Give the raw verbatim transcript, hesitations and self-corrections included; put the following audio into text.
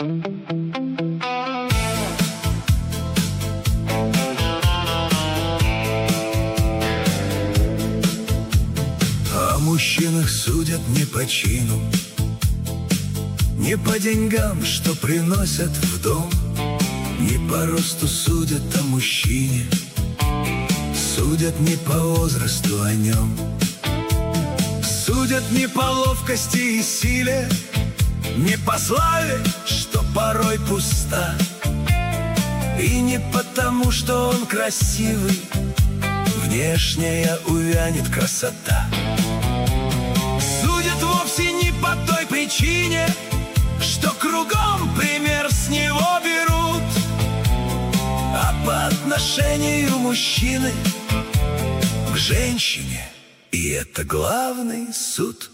О мужчинах судят не по чину, не по деньгам, что приносят в дом, не по росту судят о мужчине, судят не по возрасту о нем. Судят не по ловкости и силе, не по славе, что порой пуста, и не потому, что он красивый, внешняя увянет красота. Судят вовсе не по той причине, что кругом пример с него берут, а по отношению мужчины к женщине, и это главный суд.